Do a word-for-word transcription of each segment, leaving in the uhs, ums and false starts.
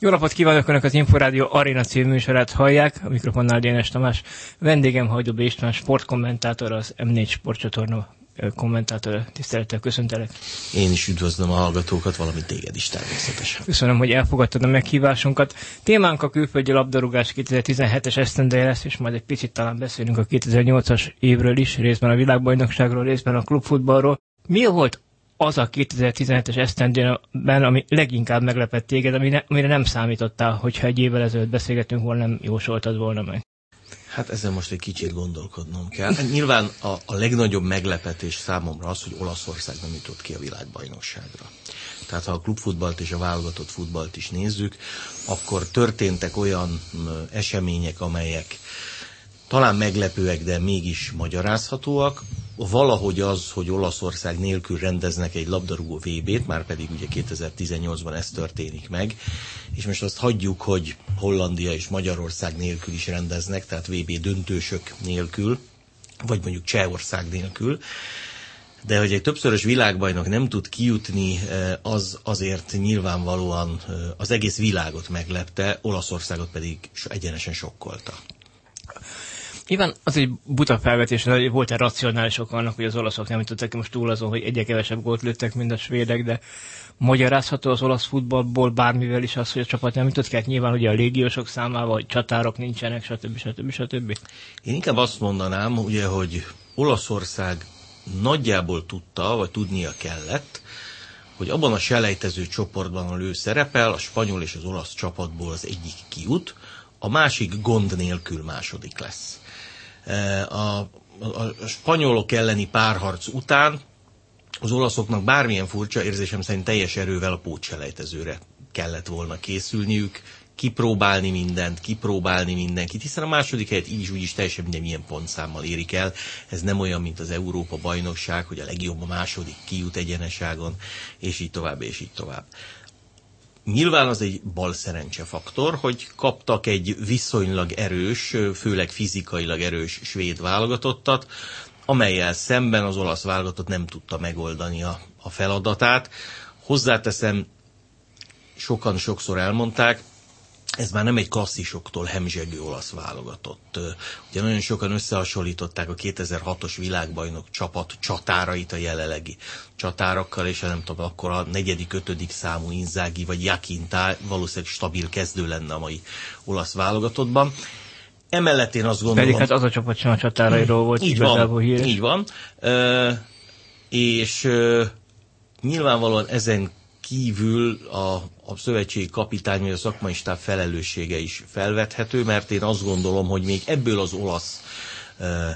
Jó napot kívánok Önök, az Inforádió Aréna című műsorát hallják, a mikrofonnál Dénes Tamás. Vendégem Hajdú B. István, sportkommentátor, az em négy sportcsatorna kommentátora. Tisztelettel köszöntelek. Én is üdvözlöm a hallgatókat, valamint téged is természetesen. Köszönöm, hogy elfogadtad a meghívásunkat. Témánk a külföldi labdarúgás kétezer-tizenhetes esztendeje lesz, és majd egy picit talán beszélünk a kétezer-nyolcas évről is, részben a világbajnokságról, részben a klubfutballról. Mi volt az a kétezer-tizenhetes esztendőben, ami leginkább meglepett téged, amire, amire nem számítottál, hogyha egy évvel ezelőtt beszélgetünk volna, nem jósoltad volna meg? Hát ezen most egy kicsit gondolkodnom kell. Nyilván a, a legnagyobb meglepetés számomra az, hogy Olaszország nem jutott ki a világbajnokságra. Tehát ha a klubfutballt és a válogatott futballt is nézzük, akkor történtek olyan események, amelyek talán meglepőek, de mégis magyarázhatóak. Valahogy az, hogy Olaszország nélkül rendeznek egy labdarúgó vé bét, már pedig ugye kétezer-tizennyolcban ez történik meg, és most azt hagyjuk, hogy Hollandia és Magyarország nélkül is rendeznek, tehát vé bé döntősök nélkül, vagy mondjuk Csehország nélkül, de hogy egy többszörös világbajnok nem tud kijutni, az azért nyilvánvalóan az egész világot meglepte, Olaszországot pedig egyenesen sokkolta. Nyilván az egy buta felvetés, hogy volt-e racionális ok annak, hogy az olaszok nem jutottak ki most túl azon, hogy egyre kevesebb gólt lőttek, mint a svédek, de magyarázható az olasz futballból bármivel is az, hogy a csapat nem jutott ki? Hát nyilván ugye a légiósok számával, hogy csatárok nincsenek, stb. stb. stb. Én inkább azt mondanám, ugye, hogy Olaszország nagyjából tudta, vagy tudnia kellett, hogy abban a selejtező csoportban, ahol ő szerepel, a spanyol és az olasz csapatból az egyik kijut, a másik gond nélkül második lesz. A, a, a spanyolok elleni párharc után az olaszoknak bármilyen furcsa, érzésem szerint teljes erővel a pótselejtezőre kellett volna készülniük, kipróbálni mindent, kipróbálni mindenkit, hiszen a második helyet így is úgy is teljesen minden milyen pontszámmal érik el. Ez nem olyan, mint az Európa bajnokság, hogy a legjobb a második kijut egyeneságon, és így tovább, és így tovább. Nyilván az egy balszerencse faktor, hogy kaptak egy viszonylag erős, főleg fizikailag erős svéd válogatottat, amellyel szemben az olasz válogatott nem tudta megoldani a, a feladatát. Hozzáteszem, sokan sokszor elmondták, ez már nem egy klasszisoktól hemzsegő olasz válogatott. Ugye nagyon sokan összehasonlították a kétezer-hatos világbajnok csapat csatárait a jelenlegi csatárokkal, és nem tudom, akkor a negyedik, ötödik számú Inzaghi vagy Jakinta valószínűleg stabil kezdő lenne a mai olasz válogatottban. Emellett én azt gondolom... Pedig hát az a csapat sem a csatárairól volt így igazából van, híres. Így van. E, és e, nyilvánvalóan ezen kívül a, a szövetségi kapitány vagy a szakmai stáb felelőssége is felvethető, mert én azt gondolom, hogy még ebből az olasz e,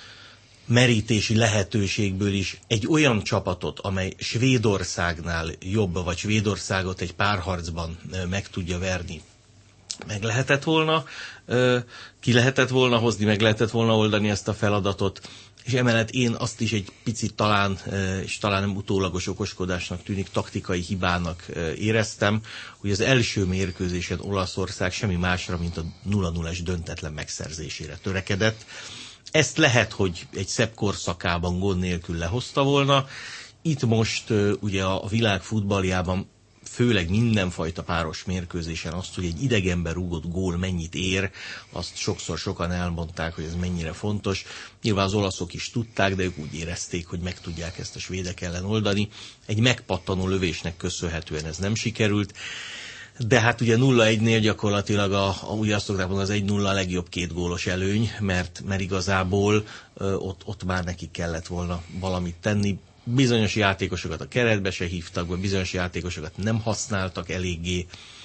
merítési lehetőségből is egy olyan csapatot, amely Svédországnál jobb, vagy Svédországot egy párharcban e, meg tudja verni, meg lehetett volna, e, ki lehetett volna hozni, meg lehetett volna oldani ezt a feladatot. És emellett én azt is egy picit talán, és talán nem utólagos okoskodásnak tűnik, taktikai hibának éreztem, hogy az első mérkőzésen Olaszország semmi másra, mint a nulla nullás döntetlen megszerzésére törekedett. Ezt lehet, hogy egy szebb korszakában gond nélkül lehozta volna. Itt most ugye a világ futballjában főleg mindenfajta páros mérkőzésen azt, hogy egy idegenben rúgott gól mennyit ér, azt sokszor sokan elmondták, hogy ez mennyire fontos. Nyilván az olaszok is tudták, de ők úgy érezték, hogy meg tudják ezt a svédek ellen oldani. Egy megpattanó lövésnek köszönhetően ez nem sikerült. De hát ugye nulla egynél gyakorlatilag a, a, ugye azt szokták mondani, az egy nulla a legjobb két gólos előny, mert, mert igazából ö, ott, ott már nekik kellett volna valamit tenni. Bizonyos játékosokat a keretbe se hívtak be, bizonyos játékosokat nem használtak eléggé,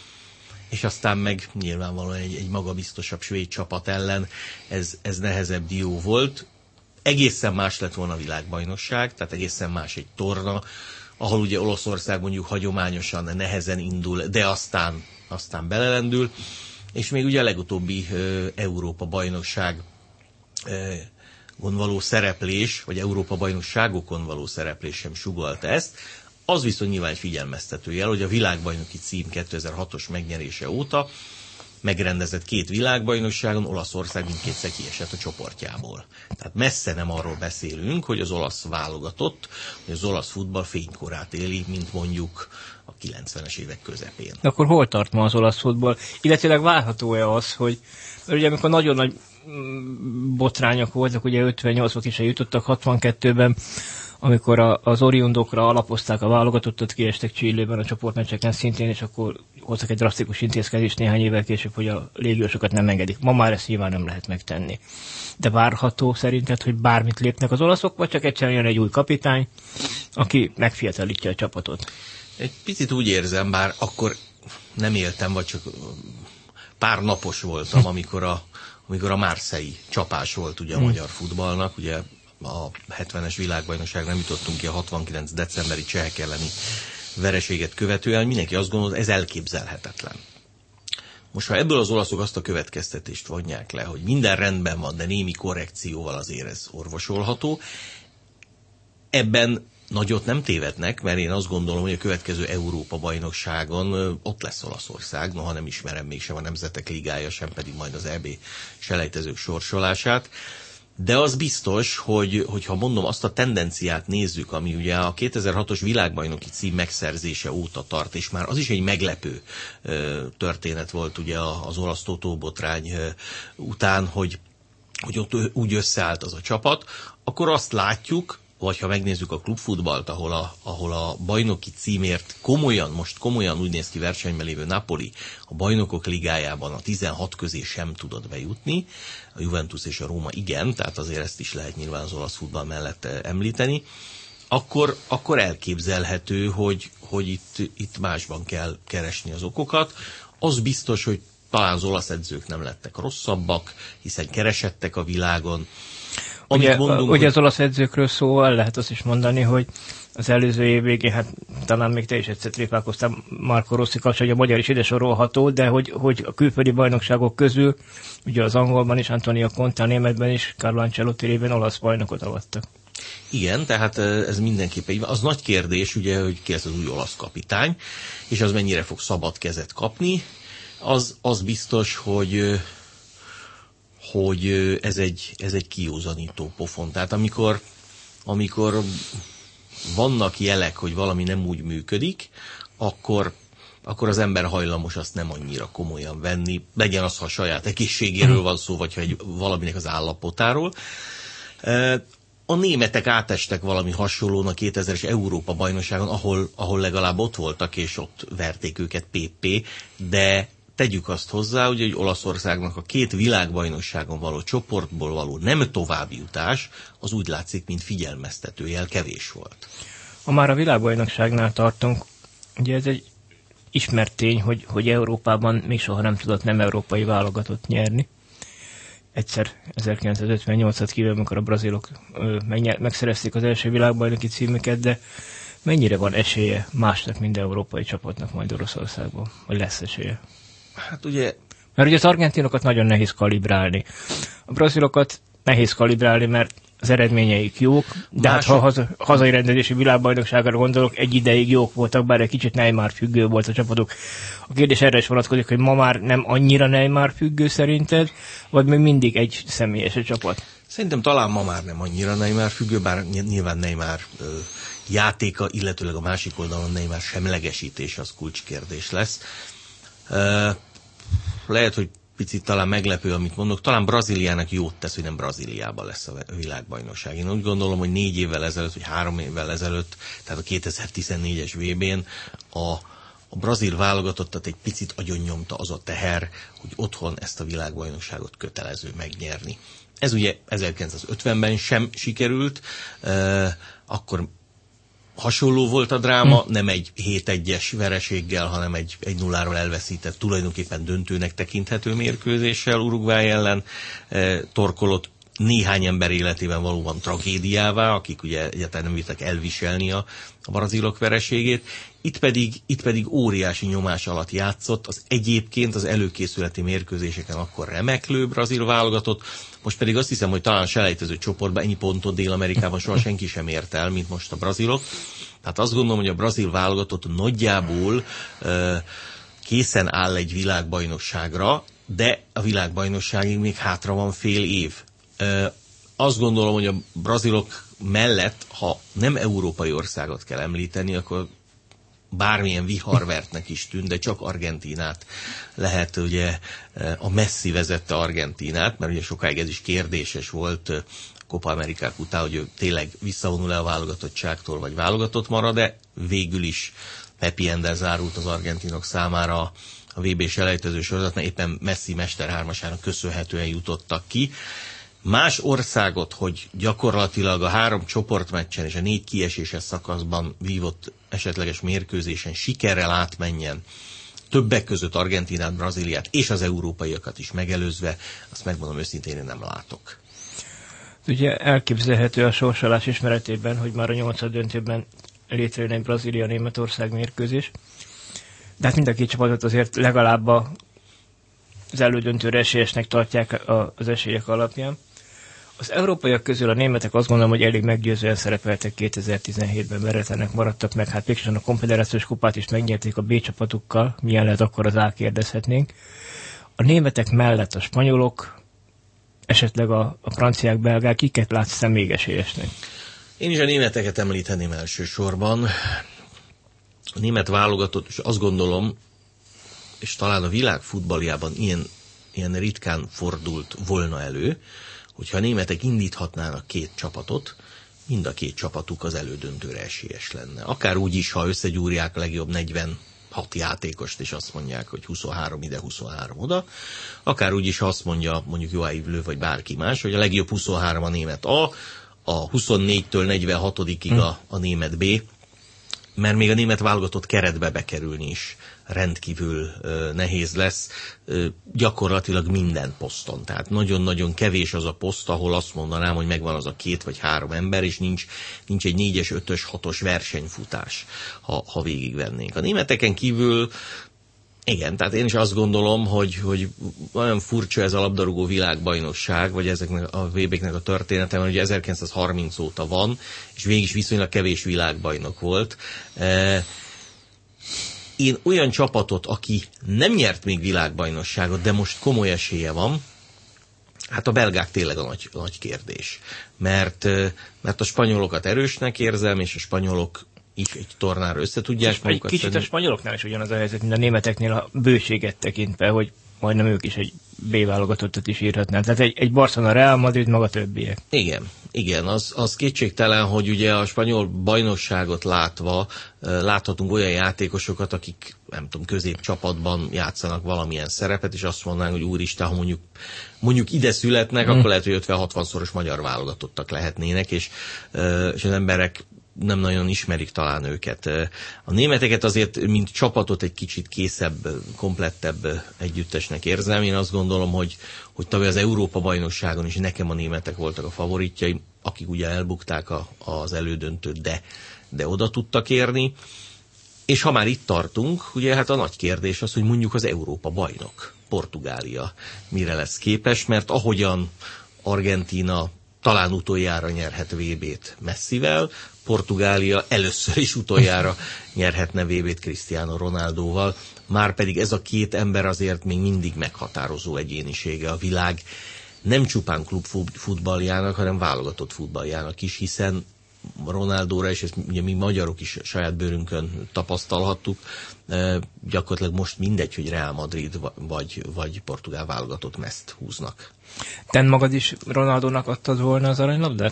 és aztán meg nyilvánvalóan egy, egy magabiztosabb svéd csapat ellen ez, ez nehezebb dió volt. Egészen más lett volna a világbajnokság, tehát egészen más egy torna, ahol ugye Olaszország mondjuk hagyományosan nehezen indul, de aztán, aztán belelendül, és még ugye a legutóbbi uh, Európa bajnokság uh, való szereplés, vagy Európa-bajnokságokon való szereplés sem sugallta ezt. Az viszont nyilván egy figyelmeztető jel, hogy a világbajnoki cím kétezer-hatos megnyerése óta megrendezett két világbajnokságon Olaszország mindkétszer kiesett a csoportjából. Tehát messze nem arról beszélünk, hogy az olasz válogatott, hogy az olasz futball fénykorát éli, mint mondjuk a kilencvenes évek közepén. De akkor hol tart ma az olasz futball? Illetőleg várható-e az, hogy ugye amikor nagyon nagy botrányok voltak, ugye ötvennyolcban is jutottak, hatvankettőben, amikor a, az oriundokra alapozták a válogatottat, kiestek Chilében a csoportmeccseken szintén, és akkor hoztak egy drasztikus intézkedést néhány évvel később, hogy a légiósokat nem engedik. Ma már ezt nyilván nem lehet megtenni. De várható szerinted, hogy bármit lépnek az olaszok, vagy csak egyszerűen jön egy új kapitány, aki megfiatalítja a csapatot? Egy picit úgy érzem, bár akkor nem éltem, vagy csak pár napos voltam, amikor a, amikor a Marseille csapás volt ugye a hmm. magyar futballnak, ugye a hetvenes világbajnokság nem jutottunk ki a hatvankilenc decemberi csehek elleni vereséget követően, mindenki azt gondolta, ez elképzelhetetlen. Most ha ebből az olaszok azt a következtetést vonják le, hogy minden rendben van, de némi korrekcióval azért ez orvosolható, ebben nagyot nem tévednek, mert én azt gondolom, hogy a következő Európa-bajnokságon ott lesz Olaszország, noha nem ismerem mégsem a Nemzetek Ligája, sem pedig majd az é bé selejtezők sorsolását. De az biztos, hogy, hogyha mondom azt a tendenciát nézzük, ami ugye a kétezer-hatos világbajnoki cím megszerzése óta tart, és már az is egy meglepő történet volt ugye az olasz totóbotrány után, hogy, hogy ott úgy összeállt az a csapat, akkor azt látjuk, vagy ha megnézzük a klubfutballt, ahol a, ahol a bajnoki címért komolyan, most komolyan úgy néz ki versenyben lévő Napoli, a bajnokok ligájában a tizenhat közé sem tudott bejutni, a Juventus és a Róma igen, tehát azért ezt is lehet nyilván az olasz futball mellett említeni, akkor, akkor elképzelhető, hogy, hogy itt, itt másban kell keresni az okokat. Az biztos, hogy talán az olasz edzők nem lettek rosszabbak, hiszen keresettek a világon. Ugye, mondunk, ugye az olasz edzőkről szóval lehet azt is mondani, hogy az előző év végén, hát talán még te is egyszer trépálkoztál Marco Rossi kapcsolatban, hogy a magyar is ide sorolható, de hogy, hogy a külföldi bajnokságok közül, ugye az angolban is, Antonio Conte, a németben is, Carlo Ancelotti révén olasz bajnokot avattak. Igen, tehát ez mindenképpen az nagy kérdés, ugye, hogy ki lesz az új olasz kapitány, és az mennyire fog szabad kezet kapni. Az, az biztos, hogy hogy ez egy, ez egy kiózanító pofon. Tehát amikor, amikor vannak jelek, hogy valami nem úgy működik, akkor, akkor az ember hajlamos azt nem annyira komolyan venni, legyen az, ha a saját egészségéről van szó, vagy ha egy, valaminek az állapotáról. A németek átestek valami hasonlón a kétezres Európa-bajnokságon, ahol, ahol legalább ott voltak, és ott verték őket pé pé, de tegyük azt hozzá, hogy Olaszországnak a két világbajnokságon való csoportból való nem továbbjutás, az úgy látszik, mint figyelmeztetőjel kevés volt. Ha már a világbajnokságnál tartunk, ugye ez egy ismert tény, hogy, hogy Európában még soha nem tudott nem európai válogatott nyerni. Egyszer ezerkilencszázötvennyolcat kívül, amikor a brazilok ö, megnyer, megszerezték az első világbajnoki címüket, de mennyire van esélye másnak, mint európai csapatnak majd Oroszországban? Vagy lesz esélye? Hát ugye... Mert ugye az argentinokat nagyon nehéz kalibrálni. A brazilokat nehéz kalibrálni, mert az eredményeik jók, de Másod... hát ha haza, hazai rendezési világbajnokságra gondolok, egy ideig jók voltak, bár egy kicsit Neymar függő volt a csapatuk. A kérdés erre is vonatkozik, hogy ma már nem annyira Neymar függő szerinted, vagy még mindig egy személyes a csapat? Szerintem talán ma már nem annyira Neymar függő, bár nyilván Neymar ö, játéka, illetőleg a másik oldalon Neymar semlegesítés az kulcskérdés lesz. Ö, lehet, hogy picit talán meglepő, amit mondok, talán Brazíliának jót tesz, hogy nem Brazíliában lesz a világbajnokság. Én úgy gondolom, hogy négy évvel ezelőtt, vagy három évvel ezelőtt, tehát a kétezer-tizennégyes vé bén a, a brazil válogatottat egy picit agyonnyomta az a teher, hogy otthon ezt a világbajnokságot kötelező megnyerni. Ez ugye ezerkilencszázötvenben sem sikerült, uh, akkor hasonló volt a dráma, hm. nem egy hét egyes vereséggel, hanem egy egy nulláról elveszített, tulajdonképpen döntőnek tekinthető mérkőzéssel Uruguay ellen e, torkolott néhány ember életében valóban tragédiává, akik ugye egyáltalán nem bírtak elviselni a, a brazilok vereségét. Itt pedig, itt pedig óriási nyomás alatt játszott, az egyébként az előkészületi mérkőzéseken akkor remeklő brazil válogatott, most pedig azt hiszem, hogy talán selejtező csoportban ennyi pontot Dél-Amerikában soha senki sem ért el, mint most a brazilok. Tehát azt gondolom, hogy a brazil válogatott nagyjából uh, készen áll egy világbajnokságra, de a világbajnokságig még hátra van fél év. Azt gondolom, hogy a brazilok mellett, ha nem európai országot kell említeni, akkor bármilyen viharvertnek is tűnt, de csak Argentínát lehet, ugye a Messi vezette Argentínát, mert ugye sokáig ez is kérdéses volt Copa Amerikák után, hogy ő tényleg visszavonul-e a válogatottságtól, vagy válogatott marad, de végül is happy end-el zárult az argentinok számára a vé bé selejtező sorozat, mert éppen Messi mesterhármasának köszönhetően jutottak ki. Más országot, hogy gyakorlatilag a három csoportmeccsen és a négy kieséses szakaszban vívott esetleges mérkőzésen sikerrel átmenjen, többek között Argentinát, Brazíliát és az európaiakat is megelőzve, azt megmondom őszintén, én nem látok. Ugye elképzelhető a sorsolás ismeretében, hogy már a nyolcad döntőben létrejön egy Brazília-Németország mérkőzés, de hát mind a két csapatot azért legalább az elődöntőre esélyesnek tartják az esélyek alapján. Az európaiak közül a németek azt gondolom, hogy elég meggyőzően szerepeltek kétezer-tizenhétben, veretlenek maradtak meg, hát mégsem a konfederációs kupát is megnyerték a B csapatukkal, milyen lehet akkor az A, kérdezhetnénk. A németek mellett a spanyolok, esetleg a, a franciák, belgák, kiket látsz még esélyesnek? Én is a németeket említeném elsősorban. A német válogatott, és azt gondolom, és talán a világ futballjában ilyen, ilyen ritkán fordult volna elő, hogyha a németek indíthatnának két csapatot, mind a két csapatuk az elődöntőre esélyes lenne. Akár úgy is, ha összegyúrják a legjobb negyvenhat játékost, és azt mondják, hogy huszonhárom ide, huszonhárom oda, akár úgy is, ha azt mondja mondjuk Joachim Löw vagy bárki más, hogy a legjobb huszonhárom a német A, a huszonnégytől negyvenhatodikig a, a német B, mert még a német válogatott keretbe bekerülni is rendkívül uh, nehéz lesz, uh, gyakorlatilag minden poszton. Tehát nagyon-nagyon kevés az a poszt, ahol azt mondanám, hogy megvan az a két vagy három ember, és nincs, nincs egy négyes, ötös, hatos versenyfutás, ha, ha végigvennénk. A németeken kívül igen, tehát én is azt gondolom, hogy, hogy olyan furcsa ez a labdarúgó világbajnokság, vagy ezeknek a vé béknek a története, mert ugye ezerkilencszázharminc óta van, és végig is viszonylag kevés világbajnok volt. Én olyan csapatot, aki nem nyert még világbajnokságot, de most komoly esélye van, hát a belgák tényleg a nagy, a nagy kérdés. Mert, mert a spanyolokat erősnek érzem, és a spanyolok is egy tornára össze tudják magukat. Egy kicsit szedni. A spanyoloknál is ugyanaz a helyzet, mint a németeknél a bőséget tekintve, hogy majdnem ők is egy B válogatottat is írhatnák. Tehát egy, egy Barcelona, Real Madrid, maga többiek. Igen, igen, az, az kétségtelen, hogy ugye a spanyol bajnokságot látva láthatunk olyan játékosokat, akik nem tudom, középcsapatban játszanak valamilyen szerepet, és azt mondanánk, hogy úristen, ha mondjuk, mondjuk ide születnek, hmm. akkor lehet, hogy ötven-hatvanszoros magyar válogatottak lehetnének, és, és az emberek nem nagyon ismerik talán őket. A németeket azért, mint csapatot egy kicsit készebb, komplettebb együttesnek érzem. Én azt gondolom, hogy, hogy tavaly az Európa-bajnokságon is nekem a németek voltak a favoritjaim, akik ugye elbukták a, az elődöntőt, de, de oda tudtak érni. És ha már itt tartunk, ugye hát a nagy kérdés az, hogy mondjuk az Európa-bajnok, Portugália mire lesz képes, mert ahogyan Argentína talán utoljára nyerhet vé bét Messivel, Portugália először is utoljára nyerhetne vé bét Cristiano Ronaldóval, márpedig ez a két ember azért még mindig meghatározó egyénisége a világ nem csupán klubfutballjának, hanem válogatott futballjának is, hiszen Ronaldóra, és ezt ugye mi magyarok is saját bőrünkön tapasztalhattuk, gyakorlatilag most mindegy, hogy Real Madrid vagy, vagy portugál válogatott mezt húznak. Te magad is Ronaldónak adtad volna az aranylabdát?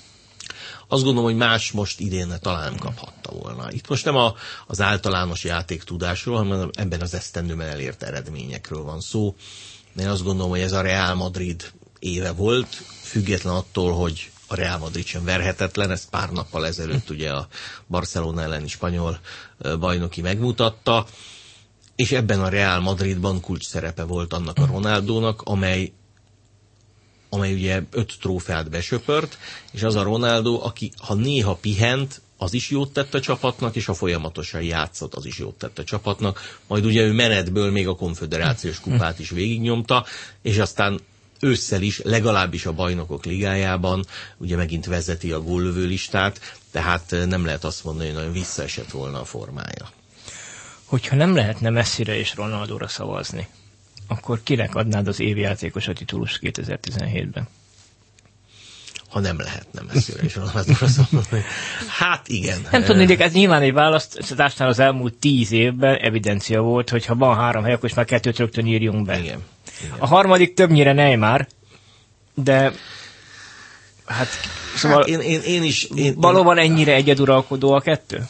Azt gondolom, hogy más most idén talán nem kaphatta volna. Itt most nem a, az általános játéktudásról, hanem ebben az esztendőben elért eredményekről van szó. Én azt gondolom, hogy ez a Real Madrid éve volt, független attól, hogy a Real Madrid sem verhetetlen, ezt pár nappal ezelőtt ugye a Barcelona elleni spanyol bajnoki megmutatta, és ebben a Real Madridban kulcs szerepe volt annak a Ronaldónak, amely amely ugye öt trófeát besöpört, és az a Ronaldo, aki ha néha pihent, az is jót tett a csapatnak, és ha folyamatosan játszott, az is jót tett a csapatnak. Majd ugye ő menetből még a konföderációs kupát is végignyomta, és aztán ősszel is, legalábbis a Bajnokok Ligájában, ugye megint vezeti a góllövő listát, tehát nem lehet azt mondani, hogy nagyon visszaesett volna a formája. hogyha nem lehetne Messire és Ronaldóra szavazni, akkor kinek adnád az évi játékos a titulust kétezer-tizenhétben? Ha nem lehetne Messire és Ronaldóra szavazni. Hát igen. Nem tudni, ez nyilván egy választásnál az elmúlt tíz évben evidencia volt, hogy ha van három hely, akkor is már kettőt rögtön írjunk be. Igen. Igen. A harmadik többnyire Neymar, de hát szóval hát én, én, én is... Én, valóban ennyire egyeduralkodó a kettő?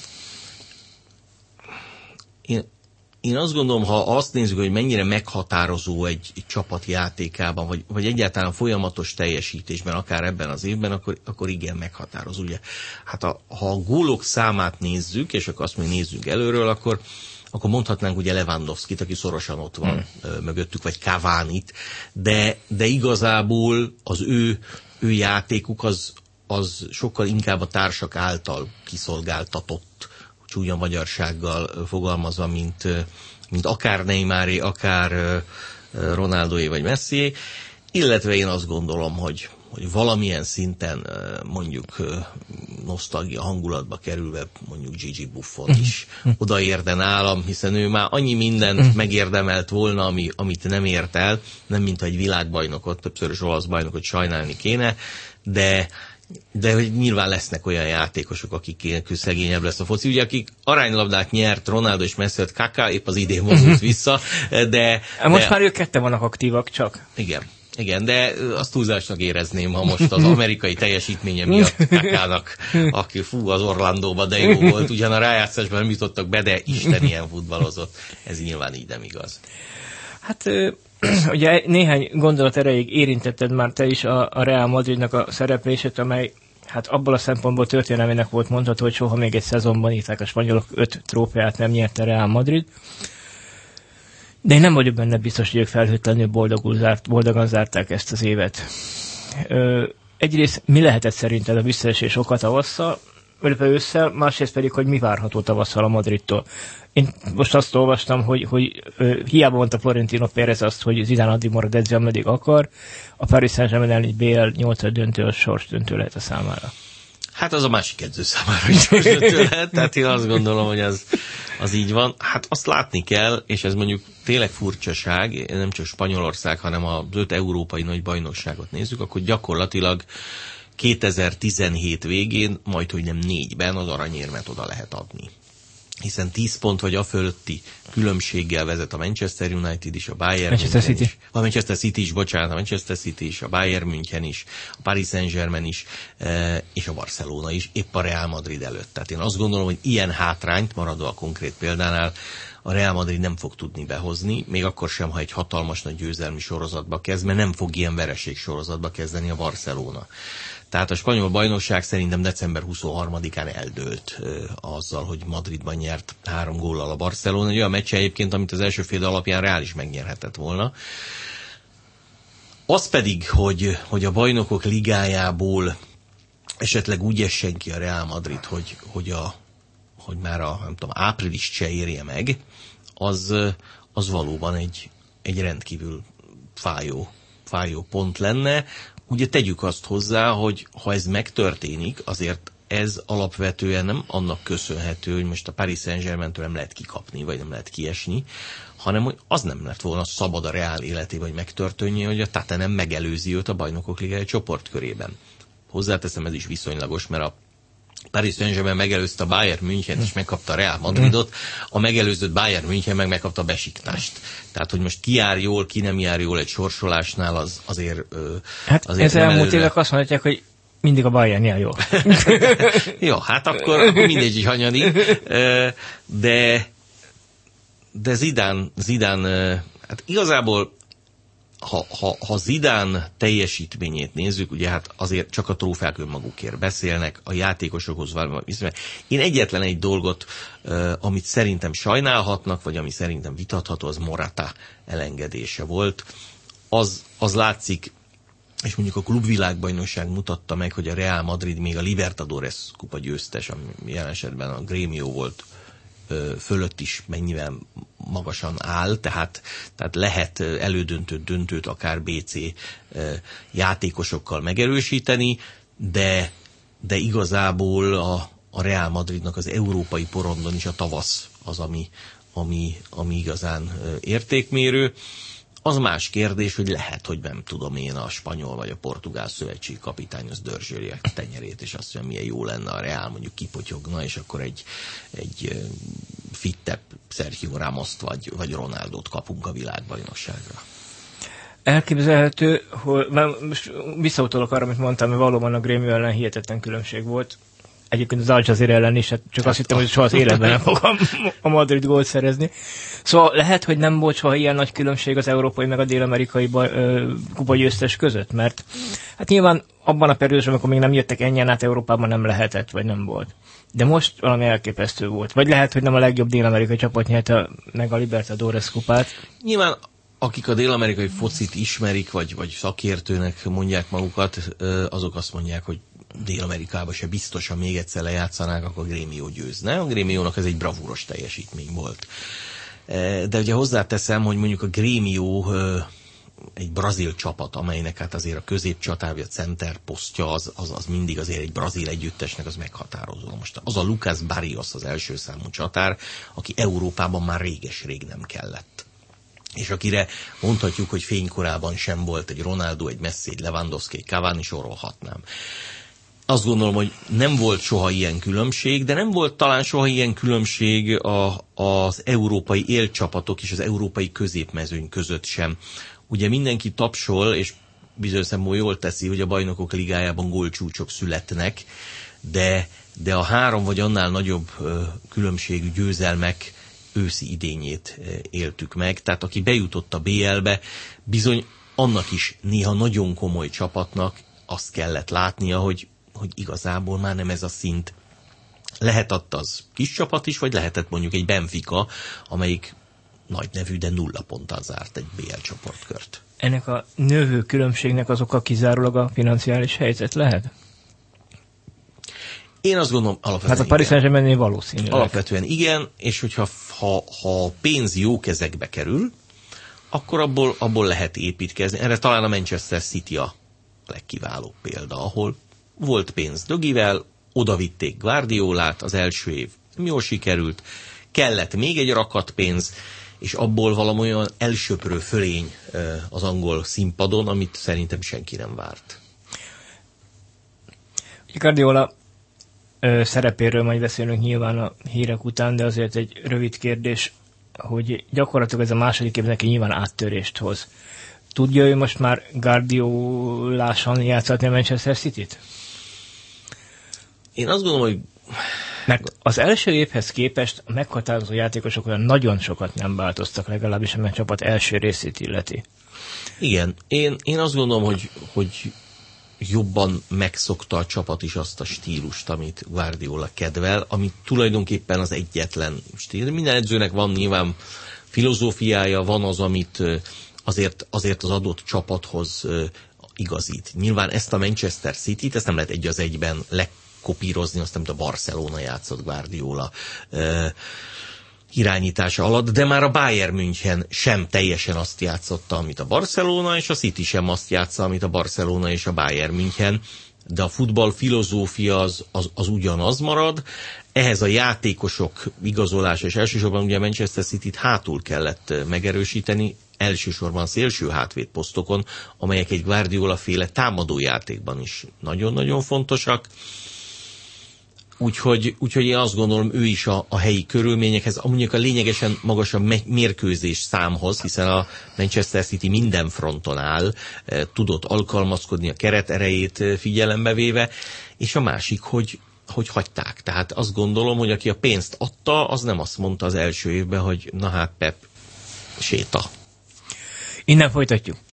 Én, én azt gondolom, ha azt nézzük, hogy mennyire meghatározó egy, egy csapat játékában, vagy, vagy egyáltalán folyamatos teljesítésben, akár ebben az évben, akkor, akkor igen, meghatározó. Ugye? Hát a, ha a gólok számát nézzük, és akkor azt még nézzünk előről, akkor, akkor mondhatnánk ugye Lewandowskit, aki szorosan ott van hmm. mögöttük, vagy Cavánit, de, de igazából az ő, ő játékuk az, az sokkal inkább a társak által kiszolgáltatott, csúnya magyarsággal fogalmazva, mint, mint akár Neymaré, akár Ronaldóé vagy Messié, illetve én azt gondolom, hogy, hogy valamilyen szinten mondjuk nosztalgia hangulatba kerülve mondjuk Gigi Buffon is odaérde nálam, hiszen ő már annyi mindent megérdemelt volna, ami, amit nem ért el, nem mint egy világbajnokot, többszörös olasz bajnokot sajnálni kéne, de de hogy nyilván lesznek olyan játékosok, akik szegényebb lesz a foci. Ugye, akik aránylabdát nyert, Ronaldo és Messi, Kaká épp az idén mozdult vissza, de... Most de, már ők ketten vannak aktívak csak. Igen, igen, de azt túlzásnak érezném, ha most az amerikai teljesítménye miatt Kakának, aki fú, az Orlandóban, de jó volt, ugyan a rájátszásban nem jutottak be, de Isten ilyen futballozott. Ez nyilván így nem igaz. Hát... Ugye néhány gondolat erejéig érintetted már te is a, a Real Madridnak a szereplését, amely hát abból a szempontból történelmének volt mondható, hogy soha még egy szezonban írták a spanyolok öt trófeát nem nyerte Real Madrid. De én nem vagyok benne biztos, hogy ők felhőtlenül boldogul zárt, boldogan zárták ezt az évet. Ö, egyrészt mi lehetett szerinted a visszaesés oka tavasszal, illetve ősszel, másrészt pedig, hogy mi várható tavasszal a Madridtól. Én most azt olvastam, hogy, hogy ö, hiába mondta Florentino Pérez azt, hogy Zidane addig marad edző, ameddig akar, a Paris Saint-Germain ellen egy bé el nyolcad döntő, az sors döntő lehet a számára. Hát az a másik edző számára is sors döntő lehet, tehát én azt gondolom, hogy az, az így van. Hát azt látni kell, és ez mondjuk tényleg furcsaság, nem csak Spanyolország, hanem az öt európai nagy bajnokságot nézzük, akkor gyakorlatilag kétezer-tizenhét végén, majd hogy nem négyben az aranyérmet oda lehet adni. Hiszen tíz pont vagy a fölötti különbséggel vezet a Manchester United is, a Bayern Manchester München City. is. A Manchester City is, bocsánat, a Manchester City is, a Bayern München is, a Paris Saint-Germain is, e, és a Barcelona is, épp a Real Madrid előtt. Tehát én azt gondolom, hogy ilyen hátrányt, maradva a konkrét példánál, a Real Madrid nem fog tudni behozni, még akkor sem, ha egy hatalmas nagy győzelmi sorozatba kezd, mert nem fog ilyen vereség sorozatba kezdeni a Barcelona. Tehát a spanyol bajnokság szerintem december huszonharmadikán eldőlt ö, azzal, hogy Madridban nyert három góllal a Barcelona. Egy olyan meccs egyébként, amit az első fél alapján Real is megnyerhetett volna. Az pedig, hogy, hogy a bajnokok ligájából esetleg úgy essen ki a Real Madrid, hogy, hogy, a, hogy már a nem tudom, április se érje meg, az, az valóban egy, egy rendkívül fájó, fájó pont lenne. Ugye tegyük azt hozzá, hogy ha ez megtörténik, azért ez alapvetően nem annak köszönhető, hogy most a Paris Saint-Germaintől nem lehet kikapni, vagy nem lehet kiesni, hanem hogy az nem lett volna szabad a Real életében, hogy megtörténje, hogy a Tottenham megelőzi őt a Bajnokok Ligája csoportkörében. Hozzáteszem, ez is viszonylagos, mert a Paris Saint-Germain megelőzte a Bayern München, és megkapta a Real Madridot, a megelőzött Bayern München meg megkapta a Besiktást. Tehát, hogy most ki jár jól, ki nem jár jól egy sorsolásnál, az azért... Hát azért ez elmúlt évek azt mondhatják, hogy mindig a Bayern jár jól. Jó, hát akkor, akkor mindegy is hanyadik. De, de Zidane, Zidane, hát igazából Ha, ha, ha Zidane teljesítményét nézzük, ugye hát azért csak a trófeák önmagukért beszélnek, a játékosokhoz valami. Én egyetlen egy dolgot, uh, amit szerintem sajnálhatnak, vagy ami szerintem vitatható, az Morata elengedése volt. Az, az látszik, és mondjuk a klubvilágbajnokság mutatta meg, hogy a Real Madrid még a Libertadores kupa győztes, ami jelen esetben a Grêmio volt, fölött is mennyivel magasan áll, tehát, tehát lehet elődöntőt, döntőt akár bé cé játékosokkal megerősíteni, de, de igazából a, a Real Madridnak az európai porondon is a tavasz az, ami, ami, ami igazán értékmérő. Az más kérdés, hogy lehet, hogy nem tudom én, a spanyol vagy a portugál szövetségi kapitány az dörzsöli a tenyerét, és azt mondja, milyen jó lenne a Real, mondjuk kipotyogna, és akkor egy, egy fittebb Sergio Ramoszt vagy, vagy Ronaldót kapunk a világbajnokságra. Elképzelhető, hogy most visszautolok arra, amit mondtam, hogy valóban a Grêmio ellen hihetetlen különbség volt. Egyébként az Al Jazeera ellen is, hát csak azt hittem, hogy soha az életben nem fogom a Madrid gólt szerezni. Szóval lehet, hogy nem volt soha ilyen nagy különbség az európai meg a dél-amerikai kupagyőztes között, mert hát nyilván abban a periódusban, amikor még nem jöttek ennyien át Európában, nem lehetett, vagy nem volt. De most valami elképesztő volt. Vagy lehet, hogy nem a legjobb dél-amerikai csapat nyerte meg a Libertadores kupát. Nyilván akik a dél-amerikai focit ismerik, vagy, vagy szakértőnek mondják magukat, azok azt mondják, hogy Dél-Amerikában se biztosan még egyszer lejátszanák, akkor a Grêmio győzne. A Grêmiónak ez egy bravúros teljesítmény volt. De ugye hozzáteszem, hogy mondjuk a Grêmio egy brazil csapat, amelynek hát azért a középcsatár, vagy a center posztja az, az, az mindig azért egy brazil együttesnek az meghatározó. Most az a Lucas Barrios az első számú csatár, aki Európában már réges-rég nem kellett. És akire mondhatjuk, hogy fénykorában sem volt egy Ronaldo, egy Messi, egy Lewandowski, egy Cavani, sorolhatnám. Azt gondolom, hogy nem volt soha ilyen különbség, de nem volt talán soha ilyen különbség a, az európai élcsapatok és az európai középmezőny között sem. Ugye mindenki tapsol, és bizonyos szempontból jól teszi, hogy a Bajnokok Ligájában gólcsúcsok születnek, de, de a három vagy annál nagyobb különbségű győzelmek őszi idényét éltük meg. Tehát aki bejutott a bé el-be, bizony annak is néha nagyon komoly csapatnak azt kellett látnia, hogy hogy igazából már nem ez a szint. Lehetett az kis csapat is, vagy lehetett mondjuk egy Benfica, amelyik nagy nevű, de nulla ponttal zárt egy bé el csoportkört. Ennek a növő különbségnek az oka kizárólag a financiális helyzet lehet? Én azt gondolom, alapvetően hát a Paris Saint-Germainnél valószínűleg. Alapvetően igen, és hogyha ha, ha pénz jó kezekbe kerül, akkor abból, abból lehet építkezni. Erre talán a Manchester City a legkiválóbb példa, ahol volt pénz Dögivel, odavitték Guardiolát, az első év jól sikerült, kellett még egy rakat pénz, és abból valami olyan elsöprő fölény az angol színpadon, amit szerintem senki nem várt. Guardiola szerepéről majd beszélünk nyilván a hírek után, de azért egy rövid kérdés, hogy gyakorlatilag ez a második év neki nyilván áttörést hoz. Tudja ő most már Guardiolásan játszatni a Manchester Cityt? Én azt gondolom, hogy... Mert az első évhez képest a meghatározó játékosok olyan nagyon sokat nem változtak, legalábbis a csapat első részét illeti. Igen, én, én azt gondolom, hogy, hogy jobban megszokta a csapat is azt a stílust, amit Guardiola kedvel, ami tulajdonképpen az egyetlen stílus. Minden edzőnek van nyilván filozófiája, van az, amit azért, azért az adott csapathoz igazít. Nyilván ezt a Manchester City-t, ezt nem lehet egy az egyben lekopírozni, azt nem a Barcelona játszott Guardiola irányítása alatt, de már a Bayern München sem teljesen azt játszotta, amit a Barcelona, és a City sem azt játsza, amit a Barcelona és a Bayern München, de a futball filozófia az, az, az ugyanaz marad. Ehhez a játékosok igazolása, és elsősorban ugye a Manchester Cityt hátul kellett megerősíteni, elsősorban szélső hátvéd posztokon, amelyek egy Guardiola féle támadójátékban is nagyon-nagyon fontosak. Úgyhogy, úgyhogy én azt gondolom, ő is a, a helyi körülményekhez, mondjuk a lényegesen magasabb mérkőzés számhoz, hiszen a Manchester City minden fronton áll, tudott alkalmazkodni a keret erejét figyelembe véve, és a másik, hogy, hogy hagyták. Tehát azt gondolom, hogy aki a pénzt adta, az nem azt mondta az első évben, hogy na hát Pep, séta. Innen folytatjuk.